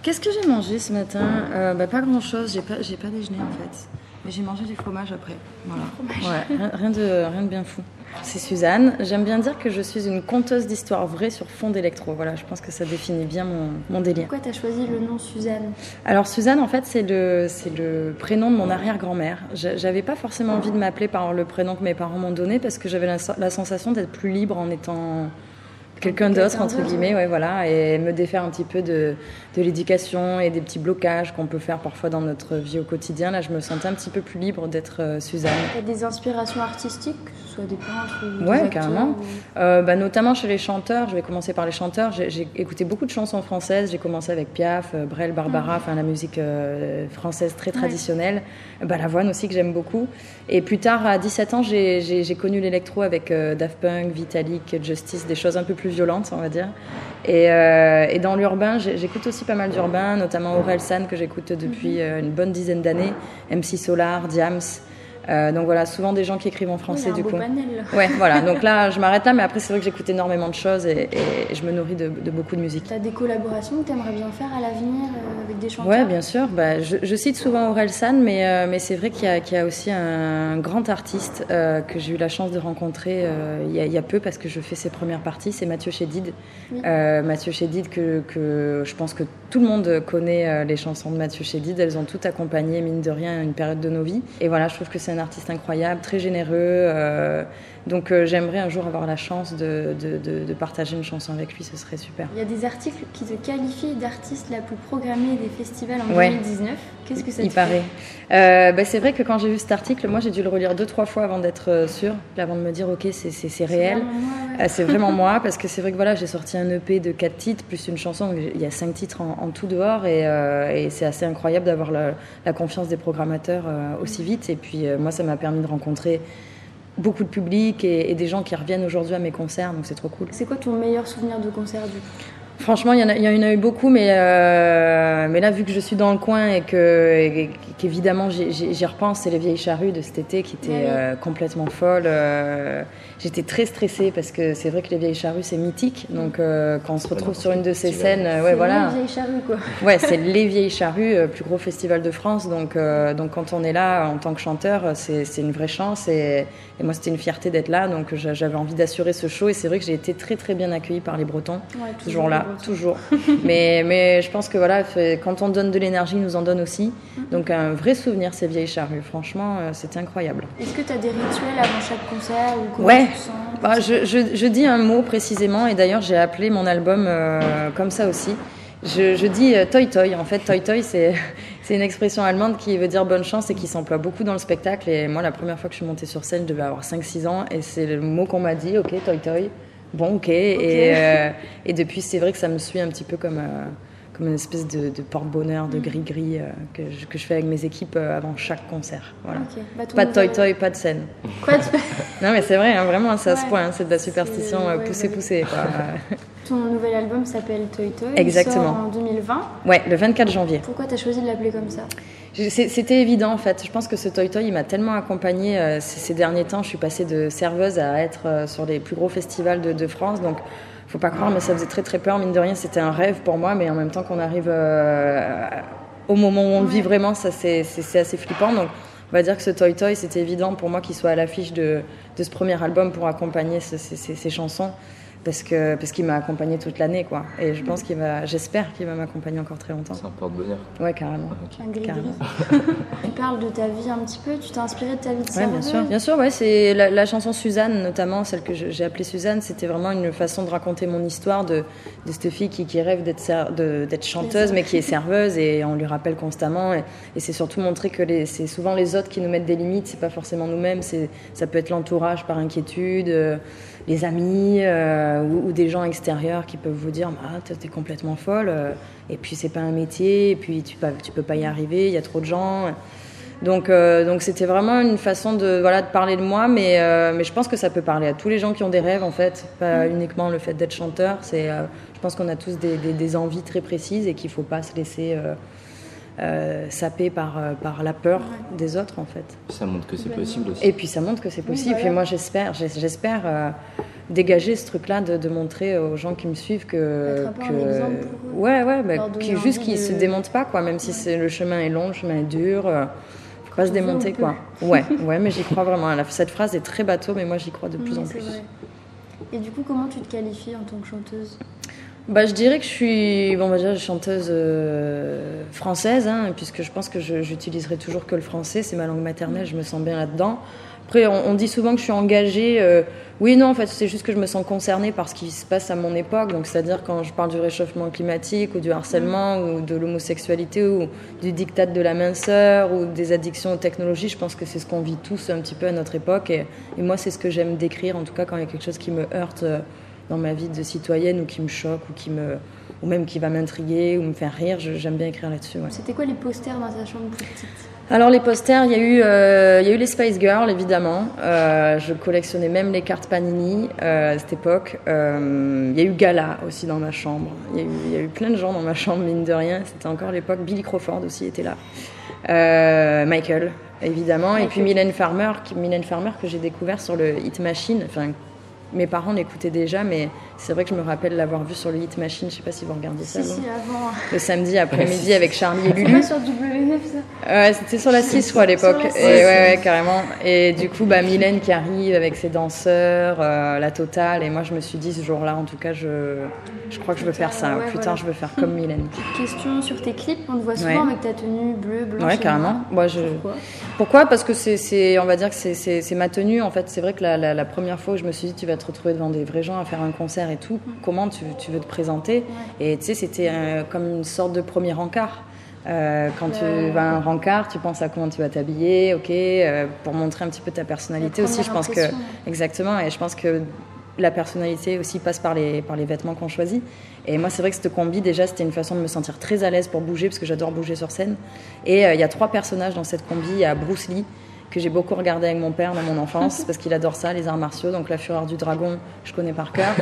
Qu'est-ce que j'ai mangé ce matin? Pas grand-chose, j'ai pas déjeuné en fait. Mais j'ai mangé du fromage après. Voilà. Ouais, rien de bien fou. C'est Suzanne. J'aime bien dire que je suis une conteuse d'histoires vraies sur fond d'électro. Voilà, je pense que ça définit bien mon délire. Pourquoi t'as choisi le nom Suzanne? Alors Suzanne, en fait, c'est le prénom de mon arrière-grand-mère. J'avais pas forcément envie de m'appeler par le prénom que mes parents m'ont donné parce que j'avais la sensation d'être plus libre en étant quelqu'un d'autre, entre guillemets, ouais, voilà, et me défaire un petit peu de l'éducation et des petits blocages qu'on peut faire parfois dans notre vie au quotidien. Là, je me sentais un petit peu plus libre d'être Suzanne. T'as des inspirations artistiques, que ce soit des peintres ou des ouais, acteurs, carrément. ou... Notamment chez les chanteurs. Je vais commencer par les chanteurs. J'ai écouté beaucoup de chansons françaises. J'ai commencé avec Piaf, Brel, Barbara, enfin la musique française très traditionnelle. Balavoine aussi que j'aime beaucoup. Et plus tard, à 17 ans, j'ai connu l'électro avec Daft Punk, Vitalik, Justice, des choses un peu plus violentes, on va dire. Et dans l'urbain, j'écoute aussi pas mal d'urbain, notamment Orelsan que j'écoute depuis une bonne dizaine d'années, MC Solar, Diams. Donc voilà, souvent des gens qui écrivent en français du coup. Panel. Ouais, voilà. Donc là, je m'arrête là, mais après c'est vrai que j'écoute énormément de choses et je me nourris de beaucoup de musique. T'as des collaborations que t'aimerais bien faire à l'avenir avec des chanteurs? Ouais, bien sûr. Je cite souvent Orelsan, mais c'est vrai qu'il y a aussi un grand artiste que j'ai eu la chance de rencontrer il y a peu parce que je fais ses premières parties. C'est Mathieu Chédid. Oui. Mathieu Chédid que je pense que tout le monde connaît les chansons de Mathieu Chédid. Elles ont toutes accompagné, mine de rien, une période de nos vies. Et voilà, je trouve que c'est un artiste incroyable, très généreux. Donc j'aimerais un jour avoir la chance de partager une chanson avec lui, ce serait super. Il y a des articles qui te qualifient d'artiste la plus programmée des festivals en 2019. Qu'est-ce que ça te fait? Il paraît. C'est vrai que quand j'ai vu cet article, moi j'ai dû le relire 2-3 fois avant d'être sûre, avant de me dire ok, c'est réel. C'est vraiment moi, parce que c'est vrai que voilà, j'ai sorti un EP de 4 titres, plus une chanson, il y a 5 titres en tout dehors, et c'est assez incroyable d'avoir la confiance des programmateurs aussi vite. Et puis moi ça m'a permis de rencontrer beaucoup de public et des gens qui reviennent aujourd'hui à mes concerts, donc c'est trop cool. C'est quoi ton meilleur souvenir de concert du coup? Franchement, il y en a eu beaucoup, mais là, vu que je suis dans le coin et qu'évidemment j'y repense, c'est les Vieilles Charrues de cet été qui étaient complètement folles. J'étais très stressée parce que c'est vrai que les Vieilles Charrues, c'est mythique. Donc quand on se retrouve sur une de ces scènes, voilà. C'est les Vieilles Charrues, quoi. Ouais, c'est les Vieilles Charrues, plus gros festival de France. Donc quand on est là en tant que chanteur, c'est une vraie chance. Et moi, c'était une fierté d'être là. Donc j'avais envie d'assurer ce show. Et c'est vrai que j'ai été très très bien accueillie par les Bretons. Ouais, toujours là. Toujours. mais je pense que voilà, quand on donne de l'énergie, ils nous en donnent aussi. Donc un vrai souvenir, ces Vieilles Charrues. Franchement, c'était incroyable. Est-ce que tu as des rituels avant chaque concert ou comment ouais. tu sens? Je dis un mot précisément, et d'ailleurs j'ai appelé mon album comme ça aussi. Je dis toi toi. En fait, toi toi, c'est une expression allemande qui veut dire bonne chance et qui s'emploie beaucoup dans le spectacle. Et moi, la première fois que je suis montée sur scène, je devais avoir 5-6 ans, et c'est le mot qu'on m'a dit, ok, toi toi. Bon, ok. Et depuis, c'est vrai que ça me suit un petit peu comme une espèce de porte-bonheur, de gris-gris que je fais avec mes équipes avant chaque concert. Voilà. Okay. Pas de toi-toi, pas de scène. Quoi Non, mais c'est vrai, hein, vraiment, c'est à ce point. Hein, c'est de la superstition poussée. Ton nouvel album s'appelle Toi Toi. Exactement. Il sort en 2020. Ouais, le 24 janvier. Pourquoi tu as choisi de l'appeler comme ça? C'était évident en fait. Je pense que ce Toi Toi, il m'a tellement accompagnée ces derniers temps. Je suis passée de serveuse à être sur les plus gros festivals de France. Donc, faut pas croire, mais ça faisait très très peur. Mine de rien, c'était un rêve pour moi. Mais en même temps qu'on arrive au moment où on le vit vraiment, ça c'est assez flippant. Donc, on va dire que ce Toi Toi, c'était évident pour moi qu'il soit à l'affiche de ce premier album pour accompagner ces chansons. Parce qu'il m'a accompagné toute l'année, quoi. Et je pense j'espère qu'il va m'accompagner encore très longtemps. C'est un porte-bonheur. Ouais, carrément. Carrément. Tu parles de ta vie un petit peu, tu t'es inspirée de ta vie de serveuse? Bien sûr, ouais, c'est la chanson Suzanne, notamment, celle que j'ai appelée Suzanne, c'était vraiment une façon de raconter mon histoire de cette fille qui rêve d'être chanteuse, mais qui est serveuse, et on lui rappelle constamment. Et c'est surtout montrer que c'est souvent les autres qui nous mettent des limites, c'est pas forcément nous-mêmes, ça peut être l'entourage par inquiétude, les amis ou des gens extérieurs qui peuvent vous dire t'es complètement folle et puis c'est pas un métier et puis tu peux pas y arriver, il y a trop de gens. Donc c'était vraiment une façon de parler de moi, mais je pense que ça peut parler à tous les gens qui ont des rêves en fait, pas uniquement le fait d'être chanteur. Je pense qu'on a tous des envies très précises et qu'il faut pas se laisser sapé par la peur des autres, en fait. Ça montre que c'est possible aussi. Et puis ça montre que c'est possible. Et moi, j'espère dégager ce truc-là de montrer aux gens qui me suivent que... Être un peu un exemple pour eux. Qu'ils se démontent pas, quoi. Même si le chemin est long, le chemin est dur, faut pas se démonter, quoi. Ouais, mais j'y crois vraiment. Cette phrase est très bateau, mais moi, j'y crois de plus en plus. Vrai. Et du coup, comment tu te qualifies en tant que chanteuse ? Je dirais que je suis chanteuse française, puisque je pense que j'utiliserai toujours que le français, c'est ma langue maternelle, je me sens bien là-dedans. Après, on dit souvent que je suis engagée. Oui, non, en fait, c'est juste que je me sens concernée par ce qui se passe à mon époque. Donc, c'est-à-dire quand je parle du réchauffement climatique ou du harcèlement ou de l'homosexualité ou du diktat de la minceur ou des addictions aux technologies, je pense que c'est ce qu'on vit tous un petit peu à notre époque. Et moi, c'est ce que j'aime décrire, en tout cas quand il y a quelque chose qui me heurte dans ma vie de citoyenne ou qui me choque ou même qui va m'intriguer ou me faire rire, j'aime bien écrire là-dessus. Ouais. C'était quoi les posters dans ta chambre plus petite ? Alors les posters, il y a eu les Spice Girls évidemment. Je collectionnais même les cartes Panini à cette époque. Il y a eu Gala aussi dans ma chambre. Il y a eu plein de gens dans ma chambre, mine de rien. C'était encore l'époque. Billy Crawford aussi était là. Michael évidemment. Et puis Mylène Farmer que j'ai découvert sur le Hit Machine. Enfin, mes parents l'écoutaient déjà, mais c'est vrai que je me rappelle l'avoir vu sur le Hit Machine. Je sais pas si vous regardez ça. Si, avant. Le samedi après-midi avec Charlie et Lulu. C'était pas sur W9 ça ? Ouais, c'était sur la 6 à l'époque. Et ouais, carrément. Et du coup, Mylène qui arrive avec ses danseurs, la totale. Et moi, je me suis dit ce jour-là, en tout cas, je crois que je veux faire ça. Plus tard, je veux faire comme Mylène. Question sur tes clips, on te voit souvent avec ta tenue bleue, blanche. Ouais, carrément. Pourquoi ? Parce que on va dire que c'est ma tenue. En fait, c'est vrai que la première fois où je me suis dit, tu vas te retrouver devant des vrais gens à faire un concert et tout. Comment tu veux te présenter ? Et tu sais, c'était comme une sorte de premier rencard. Quand tu vas à un rencard, tu penses à comment tu vas t'habiller, pour montrer un petit peu ta personnalité aussi. Je pense que exactement, et je pense que la personnalité aussi passe par les vêtements qu'on choisit. Et moi, c'est vrai que cette combi, déjà, c'était une façon de me sentir très à l'aise pour bouger, parce que j'adore bouger sur scène. Et il y a 3 personnages dans cette combi. Il y a Bruce Lee, que j'ai beaucoup regardé avec mon père dans mon enfance, parce qu'il adore ça, les arts martiaux. Donc La Fureur du Dragon, je connais par cœur.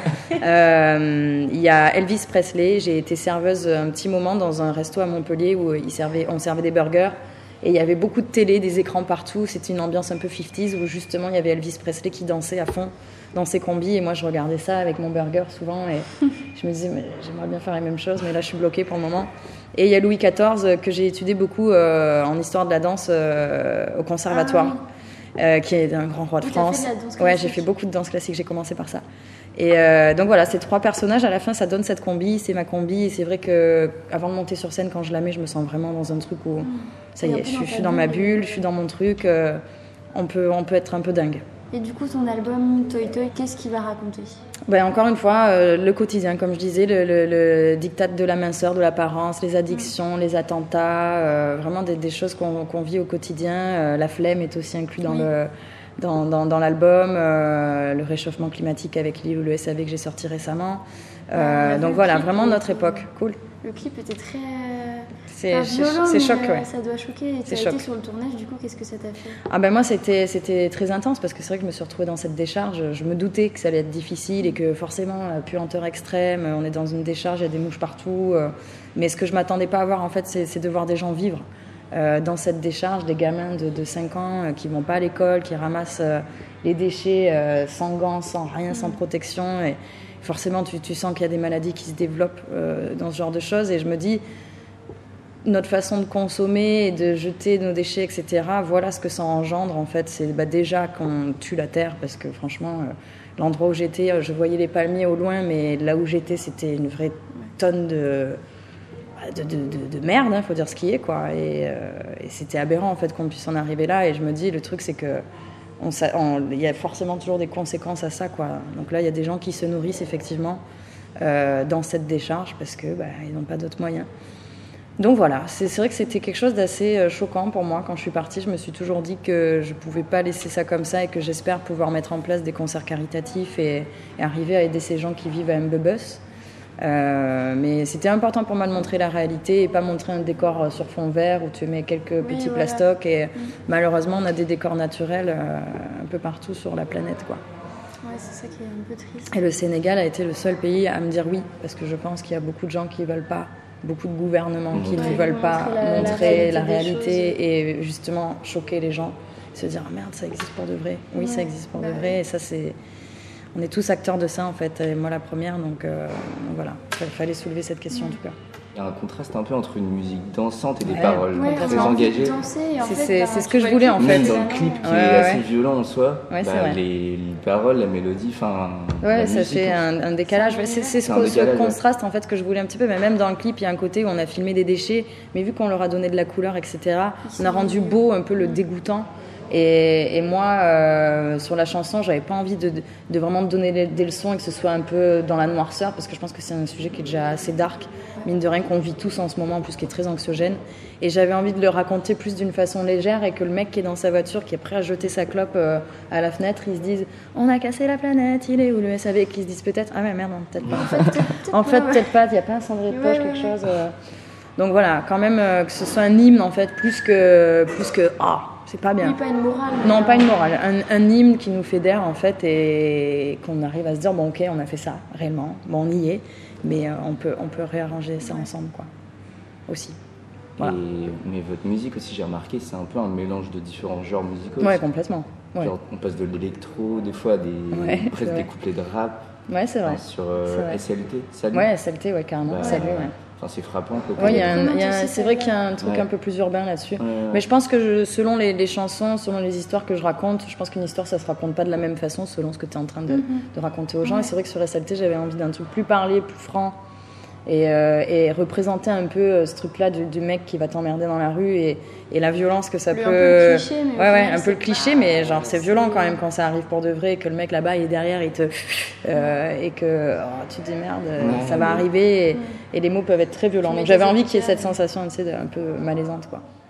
Il y a Elvis Presley. J'ai été serveuse un petit moment dans un resto à Montpellier où on servait des burgers. Et il y avait beaucoup de télé, des écrans partout. C'était une ambiance un peu 50s où justement il y avait Elvis Presley qui dansait à fond dans ses combis. Et moi, je regardais ça avec mon burger souvent. Et je me disais, mais j'aimerais bien faire la même chose, mais là, je suis bloquée pour le moment. Et il y a Louis XIV que j'ai étudié beaucoup en histoire de la danse au conservatoire, qui est un grand roi de France. Ouais, j'ai fait beaucoup de danse classique. J'ai commencé par ça. Et donc voilà, ces 3 personnages, à la fin, ça donne cette combi. C'est ma combi. Et c'est vrai que avant de monter sur scène, quand je la mets, je me sens vraiment dans un truc où ça y est, je suis dans ma bulle, je suis dans mon truc. On peut être un peu dingue. Et du coup, ton album Toy Toy, qu'est-ce qu'il va raconter ? Encore une fois, le quotidien, comme je disais, le diktat de la minceur, de l'apparence, les addictions, les attentats, vraiment des choses qu'on vit au quotidien. La flemme est aussi inclus dans l'album, le réchauffement climatique avec Lille ou le SAV que j'ai sorti récemment. Donc voilà, vraiment notre époque. Cool. Le clip était très... violent, c'est choc, ouais. Ça doit choquer. Et tu as été sur le tournage, du coup, qu'est-ce que ça t'a fait ? Moi, c'était très intense parce que c'est vrai que je me suis retrouvée dans cette décharge. Je me doutais que ça allait être difficile et que forcément, puanteur extrême, on est dans une décharge, il y a des mouches partout. Mais ce que je m'attendais pas à voir, en fait, c'est de voir des gens vivre dans cette décharge, des gamins de 5 ans qui vont pas à l'école, qui ramassent les déchets sans gants, sans rien, sans protection. Et forcément, tu sens qu'il y a des maladies qui se développent dans ce genre de choses. Et je me dis, notre façon de consommer et de jeter nos déchets, etc., voilà ce que ça engendre, en fait. C'est déjà qu'on tue la terre, parce que franchement, l'endroit où j'étais, je voyais les palmiers au loin, mais là où j'étais, c'était une vraie tonne de merde, faut dire ce qui est, quoi. Et c'était aberrant, en fait, qu'on puisse en arriver là. Et je me dis, le truc, c'est que il y a forcément toujours des conséquences à ça, quoi. Donc là, il y a des gens qui se nourrissent effectivement dans cette décharge parce que ils n'ont pas d'autres moyens. Donc voilà, c'est vrai que c'était quelque chose d'assez choquant pour moi. Quand je suis partie, je me suis toujours dit que je ne pouvais pas laisser ça comme ça et que j'espère pouvoir mettre en place des concerts caritatifs et arriver à aider ces gens qui vivent à Mbebus. Mais c'était important pour moi de montrer la réalité et pas montrer un décor sur fond vert où tu mets quelques petits plastocs. Et malheureusement, on a des décors naturels un peu partout sur la planète, quoi. Ouais, c'est ça qui est un peu triste. Et le Sénégal a été le seul pays à me dire oui, parce que je pense qu'il y a beaucoup de gens qui ne veulent pas beaucoup de gouvernements qui ne Ouais, veulent pas montrer la réalité des et justement choquer les gens, se dire ah, merde, ça existe pour de vrai. Oui, ça existe pour de vrai, et ça c'est... On est tous acteurs de ça en fait, et moi la première, donc voilà, il fallait soulever cette question en tout cas. Il y a un contraste un peu entre une musique dansante et des paroles très on engagées. C'est ce que je voulais en fait. Même dans le clip qui est assez violent en soi, les paroles, la mélodie, la ça musique, fait un décalage. C'est ce contraste en fait que je voulais un petit peu. Mais même dans le clip, il y a un côté où on a filmé des déchets, mais vu qu'on leur a donné de la couleur, etc., on a rendu beau un peu le dégoûtant. Et moi, sur la chanson, j'avais pas envie de vraiment donner des leçons et que ce soit un peu dans la noirceur, parce que je pense que c'est un sujet qui est déjà assez dark, mine de rien, qu'on vit tous en ce moment, en plus qui est très anxiogène. Et j'avais envie de le raconter plus d'une façon légère et que le mec qui est dans sa voiture, qui est prêt à jeter sa clope à la fenêtre, il se dise « On a cassé la planète, il est où le SAV ?» Et qu'il se dise peut-être « Ah mais merde, non, peut-être pas. En fait, peut-être pas, il n'y a pas un cendrier de poche, quelque chose. » Donc voilà, quand même que ce soit un hymne en fait, plus que c'est pas bien. Oui, pas une morale. Non, pas une morale. Un hymne qui nous fédère en fait et qu'on arrive à se dire bon ok, on a fait ça réellement, bon on y est, mais on peut réarranger ça ensemble quoi. Aussi. Voilà. Mais votre musique aussi, j'ai remarqué, c'est un peu un mélange de différents genres musicaux. Ouais, complètement. Ouais. Genre, on passe de l'électro, des fois presque des couplets de rap. Ouais, c'est vrai. Sur SLT, Salut. Ouais, SLT, ouais, carrément. Salut, ouais. Enfin, c'est frappant. Ouais, c'est vrai qu'il y a un truc un peu plus urbain là-dessus. Mais je pense que selon les chansons, selon les histoires que je raconte, je pense qu'une histoire, ça se raconte pas de la même façon selon ce que tu es en train de raconter aux gens. Et c'est vrai que sur SLT, j'avais envie d'un truc plus parlé, plus franc. Et représenter un peu ce truc-là du mec qui va t'emmerder dans la rue et la violence que ça peut... Un peu cliché, mais un peu le cliché, mais genre c'est violent quand même quand ça arrive pour de vrai, que le mec là-bas il est derrière, il te... et que tu te dis merde, ça va arriver et les mots peuvent être très violents. Donc j'avais envie qu'il y ait cette sensation un peu malaisante quoi.